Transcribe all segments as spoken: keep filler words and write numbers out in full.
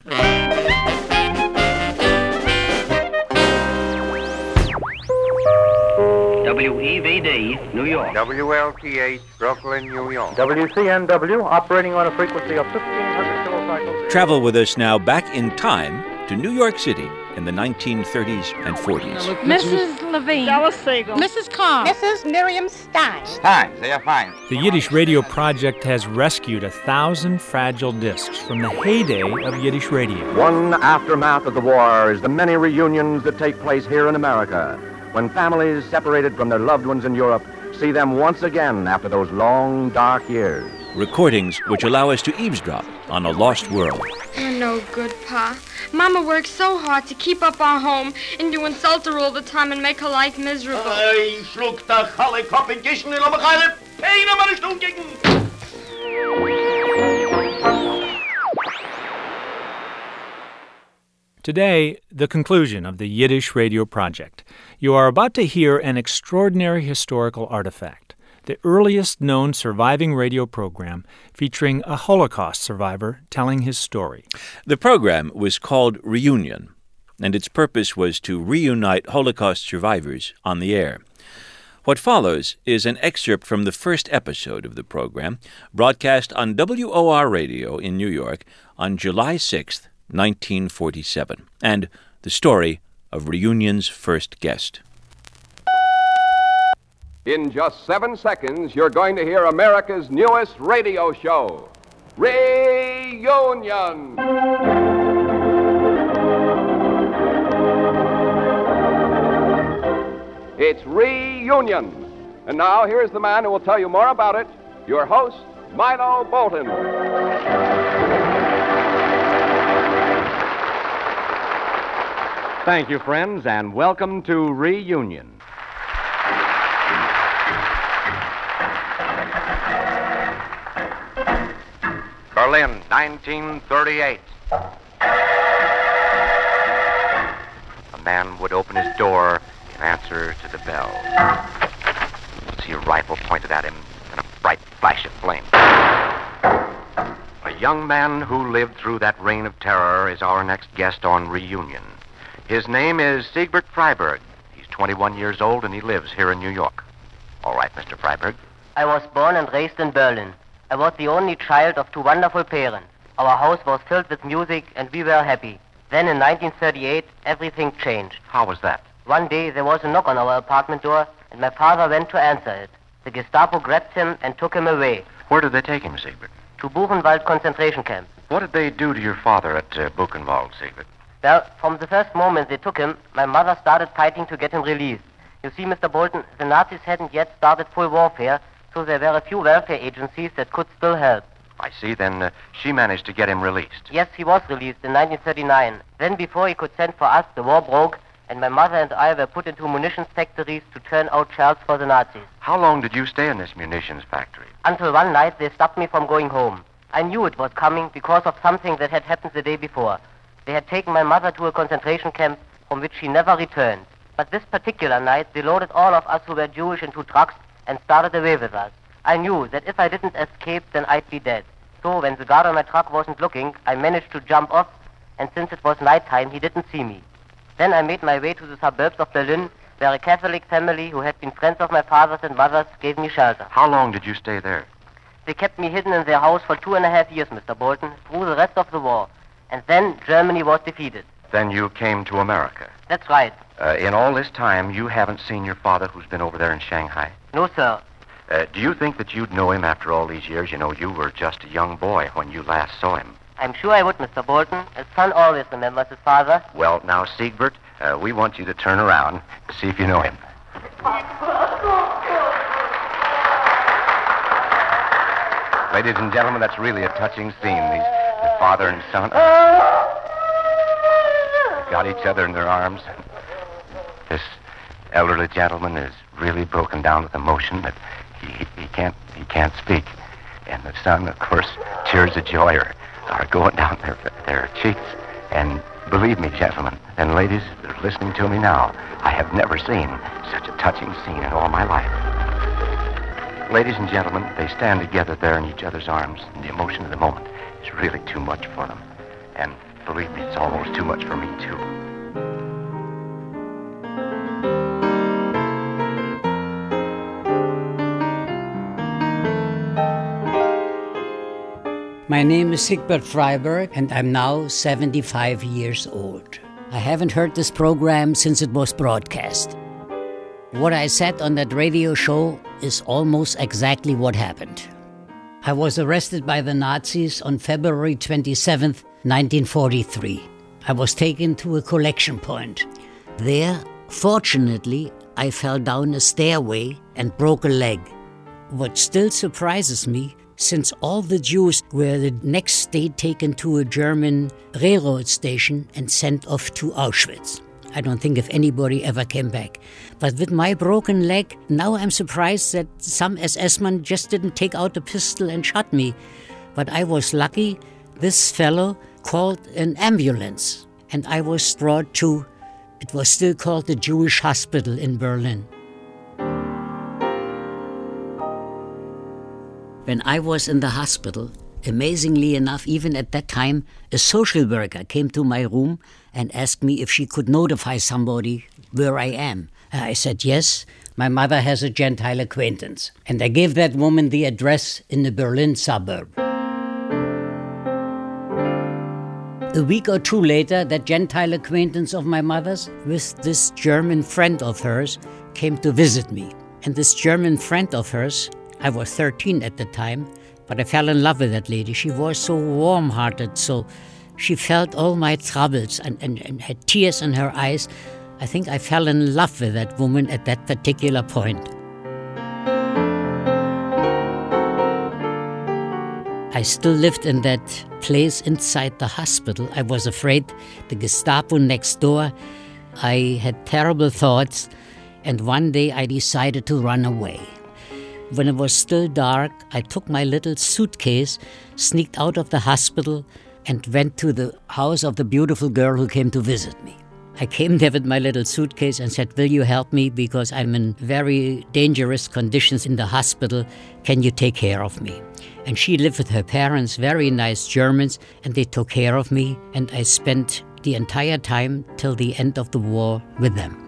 W E V D, New York. W L T H, Brooklyn, New York. W C N W, operating on a frequency of fifteen hundred kilocycles. Travel with us now back in time to New York City in the nineteen thirties and forties. Missus Levine. Dallas Siegel. Missus Carr. Missus Miriam Stein. Stein, they are fine. The Yiddish Radio Project has rescued a thousand fragile discs from the heyday of Yiddish radio. One aftermath of the war is the many reunions that take place here in America, when families separated from their loved ones in Europe see them once again after those long, dark years. Recordings which allow us to eavesdrop on a lost world. You're no good, Pa. Mama works so hard to keep up our home, and you insult her all the time and make her life miserable. Hey, schluck da alle Kopf in Gischen in Oberheide. Hey, noch mal eine Stunde gegen. Today, the conclusion of the Yiddish Radio Project. You are about to hear an extraordinary historical artifact, the earliest known surviving radio program featuring a Holocaust survivor telling his story. The program was called Reunion, and its purpose was to reunite Holocaust survivors on the air. What follows is an excerpt from the first episode of the program, broadcast on W O R Radio in New York on July sixth, nineteen forty-seven, and the story of Reunion's first guest. In just seven seconds, you're going to hear America's newest radio show, Reunion. It's Reunion. And now, here's the man who will tell you more about it, your host, Milo Bolton. Thank you, friends, and welcome to Reunion. Berlin, nineteen thirty-eight. A man would open his door in answer to the bell. See a rifle pointed at him and a bright flash of flame. A young man who lived through that reign of terror is our next guest on Reunion. His name is Siegbert Freiberg. He's twenty-one years old and he lives here in New York. All right, Mister Freiberg. I was born and raised in Berlin. I was the only child of two wonderful parents. Our house was filled with music and we were happy. Then in nineteen thirty-eight, everything changed. How was that? One day there was a knock on our apartment door and my father went to answer it. The Gestapo grabbed him and took him away. Where did they take him, Siegbert? To Buchenwald concentration camp. What did they do to your father at uh, Buchenwald, Siegbert? Well, from the first moment they took him, my mother started fighting to get him released. You see, Mister Bolton, the Nazis hadn't yet started full warfare, so there were a few welfare agencies that could still help. I see. Then uh, she managed to get him released. Yes, he was released in nineteen thirty-nine. Then before he could send for us, the war broke, and my mother and I were put into munitions factories to turn out shells for the Nazis. How long did you stay in this munitions factory? Until one night they stopped me from going home. I knew it was coming because of something that had happened the day before. They had taken my mother to a concentration camp from which she never returned. But this particular night, they loaded all of us who were Jewish into trucks and started away with us. I knew that if I didn't escape, then I'd be dead. So when the guard on my truck wasn't looking, I managed to jump off, and since it was nighttime, he didn't see me. Then I made my way to the suburbs of Berlin, where a Catholic family who had been friends of my father's and mother's gave me shelter. How long did you stay there? They kept me hidden in their house for two and a half years, Mister Bolton, through the rest of the war. And then Germany was defeated. Then you came to America. That's right. Uh, in all this time, you haven't seen your father who's been over there in Shanghai? No, sir. Uh, do you think that you'd know him after all these years? You know, you were just a young boy when you last saw him. I'm sure I would, Mister Bolton. A son always remembers his father. Well, now, Siegbert, uh, we want you to turn around to see if you know him. Ladies and gentlemen, that's really a touching scene. These, the father and son have got each other in their arms. This elderly gentleman is really broken down with emotion, but he, he can't he can't speak. And the son, of course, tears of joy are, are going down their, their cheeks. And believe me, gentlemen and ladies that are listening to me now, I have never seen such a touching scene in all my life. Ladies and gentlemen, they stand together there in each other's arms, and the emotion of the moment is really too much for them. And believe me, it's almost too much for me, too. My name is Sigbert Freiberg, and I'm now seventy-five years old. I haven't heard this program since it was broadcast. What I said on that radio show is almost exactly what happened. I was arrested by the Nazis on February twenty-seventh, nineteen forty-three. I was taken to a collection point. There, fortunately, I fell down a stairway and broke a leg. What still surprises me, since all the Jews were the next day taken to a German railroad station and sent off to Auschwitz. I don't think if anybody ever came back. But with my broken leg, now I'm surprised that some S S man just didn't take out a pistol and shot me. But I was lucky. This fellow called an ambulance, and I was brought to, it was still called the Jewish Hospital in Berlin. When I was in the hospital, amazingly enough, even at that time, a social worker came to my room and asked me if she could notify somebody where I am. I said, yes, my mother has a Gentile acquaintance. And I gave that woman the address in the Berlin suburb. A week or two later, that Gentile acquaintance of my mother's, with this German friend of hers, came to visit me. And this German friend of hers, I was thirteen at the time, but I fell in love with that lady. She was so warm-hearted, so she felt all my troubles and, and, and had tears in her eyes. I think I fell in love with that woman at that particular point. I still lived in that place inside the hospital. I was afraid, the Gestapo next door. I had terrible thoughts, and one day I decided to run away. When it was still dark, I took my little suitcase, sneaked out of the hospital, and went to the house of the beautiful girl who came to visit me. I came there with my little suitcase and said, will you help me because I'm in very dangerous conditions in the hospital. Can you take care of me? And she lived with her parents, very nice Germans, and they took care of me, and I spent the entire time till the end of the war with them.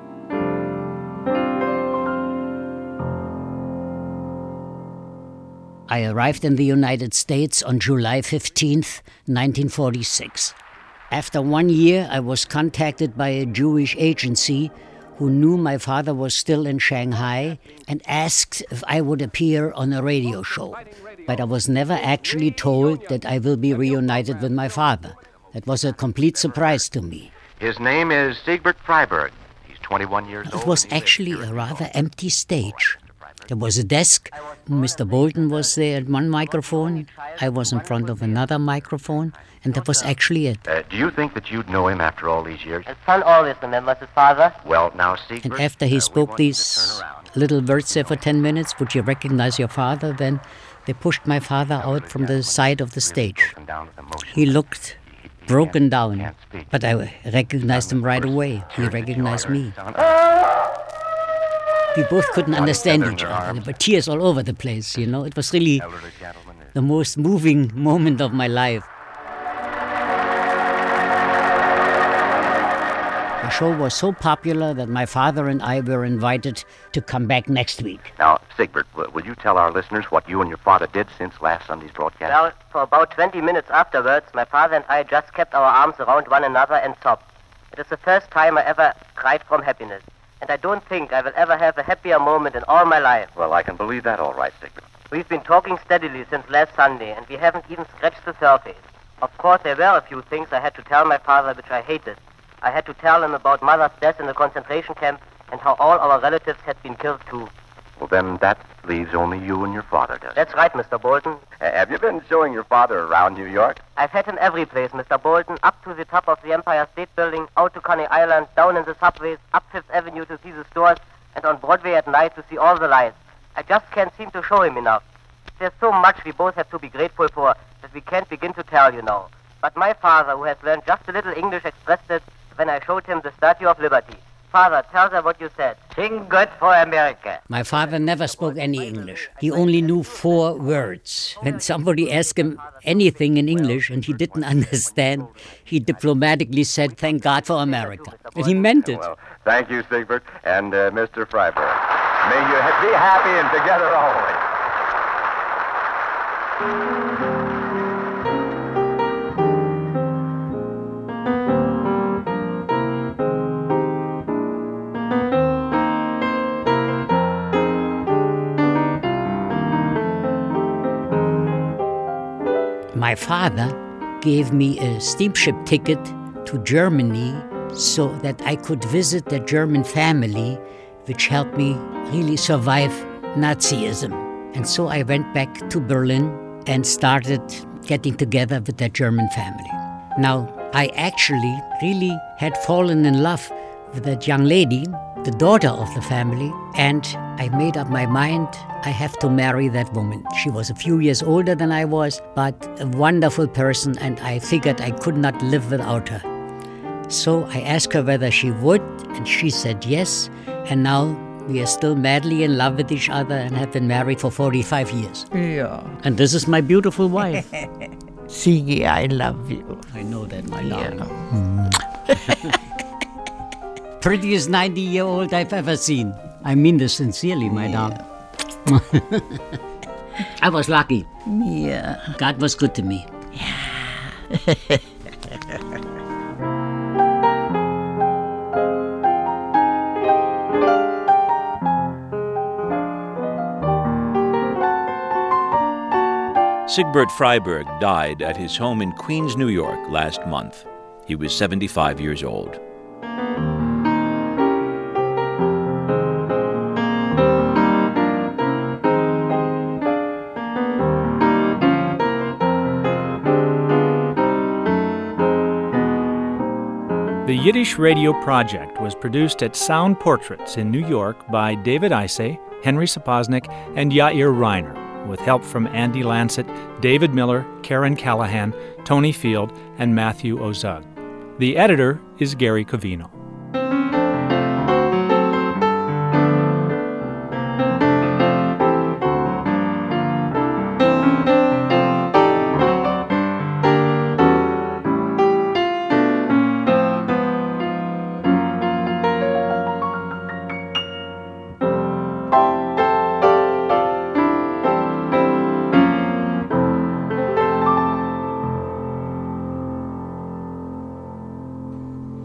I arrived in the United States on July fifteenth, nineteen forty-six. After one year, I was contacted by a Jewish agency who knew my father was still in Shanghai and asked if I would appear on a radio show. But I was never actually told that I will be reunited with my father. That was a complete surprise to me. His name is Sigbert Freiberg. He's twenty-one years old. It was actually a rather empty stage. There was a desk. Mister Bolton was there at one microphone. I was in front of another microphone. And that was actually it. Uh, do you think that you'd know him after all these years? A son always remembers his father. Well, now, Sigbert... And after he uh, spoke these little words there for ten minutes, would you recognize your father? Then they pushed my father out from the side of the stage. He looked broken down. But I recognized him right away. He recognized me. We both couldn't understand each other. There were tears all over the place, you know. It was really the most moving moment of my life. The show was so popular that my father and I were invited to come back next week. Now, Sigbert, will you tell our listeners what you and your father did since last Sunday's broadcast? Well, for about twenty minutes afterwards, my father and I just kept our arms around one another and sobbed. It is the first time I ever cried from happiness. And I don't think I will ever have a happier moment in all my life. Well, I can believe that all right, Sigbert. We've been talking steadily since last Sunday, and we haven't even scratched the surface. Of course, there were a few things I had to tell my father which I hated. I had to tell him about Mother's death in the concentration camp and how all our relatives had been killed too. Well, then that leaves only you and your father, does it? That's right, Mister Bolton. Uh, have you been showing your father around New York? I've had him every place, Mister Bolton, up to the top of the Empire State Building, out to Coney Island, down in the subways, up Fifth Avenue to see the stores, and on Broadway at night to see all the lights. I just can't seem to show him enough. There's so much we both have to be grateful for that we can't begin to tell, you know. But my father, who has learned just a little English, expressed it when I showed him the Statue of Liberty. Father, tell them what you said. Sing good for America. My father never spoke any English. He only knew four words. When somebody asked him anything in English and he didn't understand, he diplomatically said, "Thank God for America." And he meant it. Well, thank you, Siegbert, and uh, Mister Freiberg. May you ha- be happy and together always. My father gave me a steamship ticket to Germany so that I could visit the German family, which helped me really survive Nazism. And so I went back to Berlin and started getting together with the German family. Now, I actually really had fallen in love with that young lady, the daughter of the family, and I made up my mind I have to marry that woman. She was a few years older than I was, but a wonderful person, and I figured I could not live without her. So I asked her whether she would, and she said yes, and now we are still madly in love with each other and have been married for forty-five years. Yeah. And this is my beautiful wife. Sigi, I love you. I know that, my Yeah. darling. Prettiest ninety-year-old I've ever seen. I mean this sincerely, my darling. I was lucky. Yeah. God was good to me. Siegbert Freiberg died at his home in Queens, New York last month. He was seventy-five years old. The Yiddish Radio Project was produced at Sound Portraits in New York by David Isay, Henry Sapoznik, and Yair Reiner, with help from Andy Lancet, David Miller, Karen Callahan, Tony Field, and Matthew Ozug. The editor is Gary Covino.